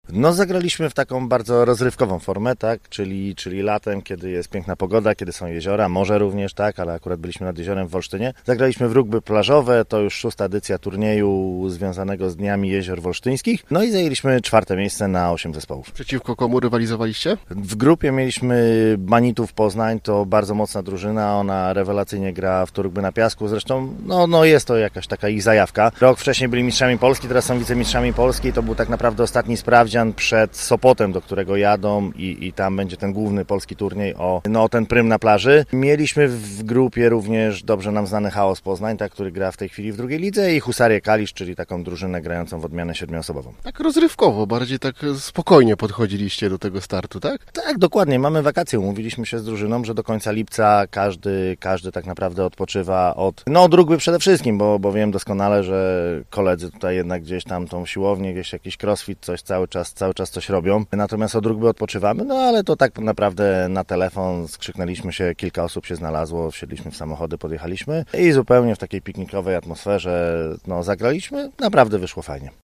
No zagraliśmy w taką bardzo rozrywkową formę, tak, czyli latem, kiedy jest piękna pogoda, kiedy są jeziora, morze również, tak, ale akurat byliśmy nad jeziorem w Wolsztynie. Zagraliśmy w rugby plażowe, to już 6. edycja turnieju związanego z Dniami Jezior Wolsztyńskich. No i zajęliśmy 4. miejsce na 8 zespołów. Przeciwko komu rywalizowaliście? W grupie mieliśmy Banitów Poznań, to bardzo mocna drużyna, ona rewelacyjnie gra w to rugby na piasku, zresztą no jest to jakaś taka ich zajawka. Rok wcześniej byli mistrzami Polski, teraz są wicemistrzami Polski, to był tak naprawdę ostatni sprawdzian przed Sopotem, do którego jadą i tam będzie ten główny polski turniej o ten prym na plaży. Mieliśmy w grupie również dobrze nam znany Chaos Poznań, tak, który gra w tej chwili w drugiej lidze i Husarię Kalisz, czyli taką drużynę grającą w odmianę 7-osobową. Tak rozrywkowo, bardziej tak spokojnie podchodziliście do tego startu, tak? Tak, dokładnie. Mamy wakacje. Umówiliśmy się z drużyną, że do końca lipca każdy tak naprawdę odpoczywa od rugby przede wszystkim, bo wiem doskonale, że koledzy tutaj jednak gdzieś tam tą siłownię, gdzieś jakiś crossfit, coś cały czas coś robią. Natomiast od rugby odpoczywamy, ale to tak naprawdę na telefon skrzyknęliśmy się, kilka osób się znalazło, wsiedliśmy w samochody, podjechaliśmy i zupełnie w takiej piknikowej atmosferze zagraliśmy. Naprawdę wyszło fajnie.